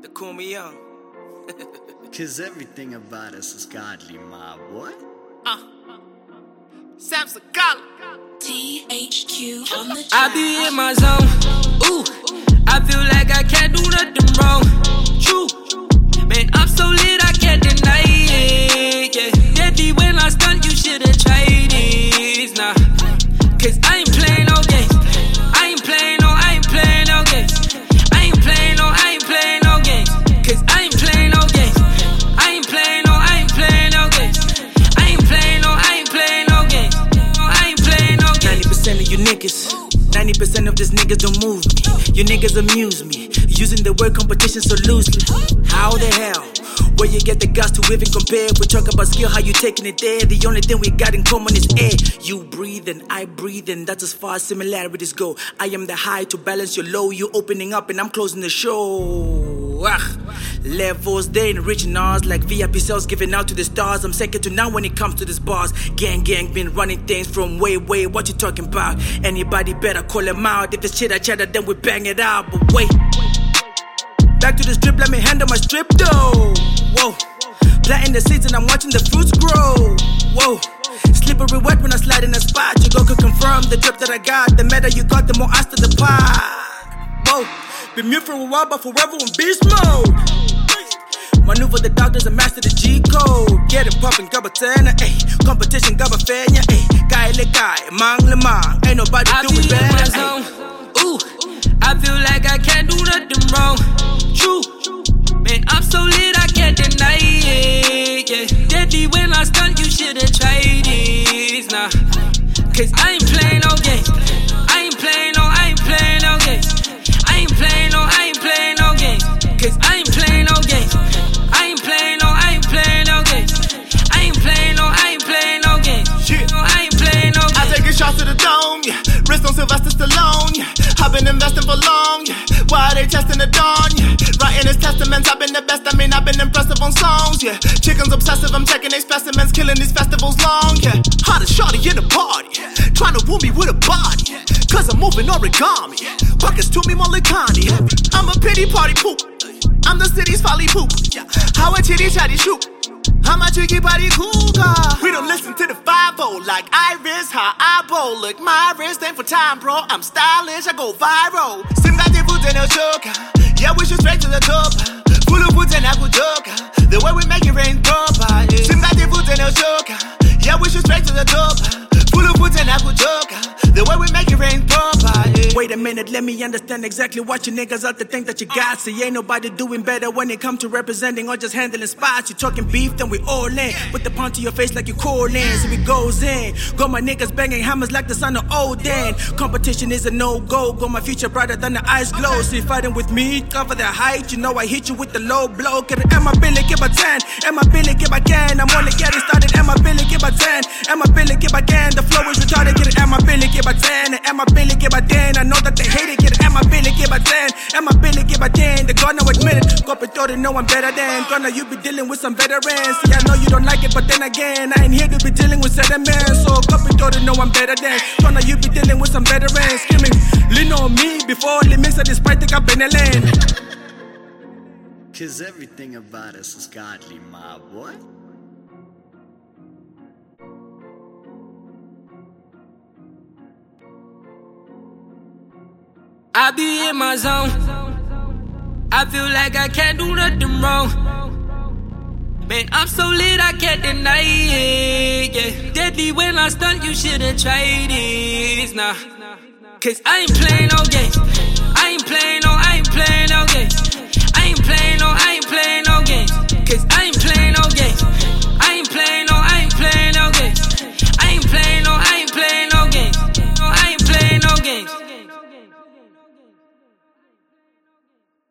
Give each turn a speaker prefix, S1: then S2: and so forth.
S1: They call me young.
S2: Cause everything about us is godly, my boy.
S1: Sam Sagala.
S3: THQ on the track.
S4: I be in my zone. Ooh, I feel like I can't do nothing wrong. True, man, I'm so lit I can't deny it. Yeah, deadly when I stunt, you should've tried it. Nah, cause I ain't playing no games. I ain't playing no games. I ain't playing no games. Cause I ain't playing no games. I ain't playing no games. I ain't playing no games. I ain't playing no games.
S1: 90% of you niggas, 90% of these niggas don't move me. You niggas amuse me, using the word competition so loosely. How the hell? Where you get the guts to even compare? We talk about skill, how you taking it there. The only thing we got in common is air. You breathe and I breathe, and that's as far as similarities go. I am the high to balance your low. You opening up and I'm closing the show. Levels, they ain't reaching ours like VIP sales giving out to the stars. I'm second to none when it comes to this bars. Gang been running things from way, what you talking about? Anybody better call them out. If it's chatter, then we bang it out. But wait, back to the strip, let me handle my strip though. Whoa, planting the seeds and I'm watching the fruits grow. Whoa, slippery wet when I slide in the spot. You go could confirm the drip that I got. The better you got, the more ice to the pot. Whoa, been mute for a while, but forever in beast mode. Maneuver the doctors and master the G-code. Get it poppin', gaba tena, ayy. Competition, gaba fenya, ayy. Guy le guy, mang le mang. Ain't nobody do it better, ayy.
S4: Ooh, I feel like I can't do nothing wrong. True, man, I'm so lit I can't deny it. Yeah, deadly when I stunt, you should've tried it. Nah, cause I ain't playing no games. I ain't playing no games. I ain't playing no games. Cause I ain't playing no games. I ain't playing no games. I ain't playing no games.
S5: Yeah.
S4: No, I ain't playing no games.
S5: I take a shot to the dome, yeah. Wrist on Sylvester Stallone, yeah. I've been investing for long, yeah. Why are they testing the dawn, yeah. Writing his testaments, I've been the best, I mean I've been impressive on songs, yeah. Chickens obsessive, I'm checking they specimens, killing these festivals long, yeah. Hottest shawty in the party, yeah. Trying to woo me with a body, yeah. Cause I'm moving origami, yeah. Buckets to me Molikani, yeah. I'm a pity party poop, I'm the city's folly poop, yeah. How a chitty chatty shoot, I'm a tricky body cougar. We don't listen to the 5-0 like Iris, how I bowl. Look, my wrist ain't for time, bro. I'm stylish, I go viral. Sim got the foot in a choker. Yeah, we should straight to the top. Full of foot and I could joke. The way we make it rain proper. Sim got the foot in a choker. Yeah, we should straight to the top. Full of foot and I could joke. The way we make it rain proper.
S1: Wait a minute, let me understand exactly what you niggas out to think that you got. See, ain't nobody doing better when it comes to representing or just handling spots. You talking beef, then we all in. Put the punch to your face like you call in. So it goes in. Got my niggas banging hammers like the son of Odin. Competition is a no-go. Got my future brighter than the ice glow. See, fighting with me, cover the height. You know I hit you with the low blow. Get it, am I Billy, give a 10. Am I Billy, give a can. I'm only getting started. Am I Billy, give a 10. Am I Billy, give a can. The flow is retarded. Get it, am I Billy, give a 10. Am I Billy, give a 10. I know that they hate it. Get it, am I Billy, give a 10. Am I Billy, give a 10. They're gonna admit it. Copy thought they know I'm better than. Gonna you be dealing with some veterans. See, I know you don't like it, but then again, I ain't here to be dealing with sediments. So copy thought they know I'm better than. Gonna you be dealing with some veterans. Screaming, lean on me before the mix of this fight, take up in the land.
S2: Cause everything about us is godly, my boy.
S4: I be in my zone. I feel like I can't do nothing wrong. Man, I'm so lit I can't deny it. Yeah, deadly when I stunt, you should've tried it. Nah, cause I ain't playing no games. I ain't playing no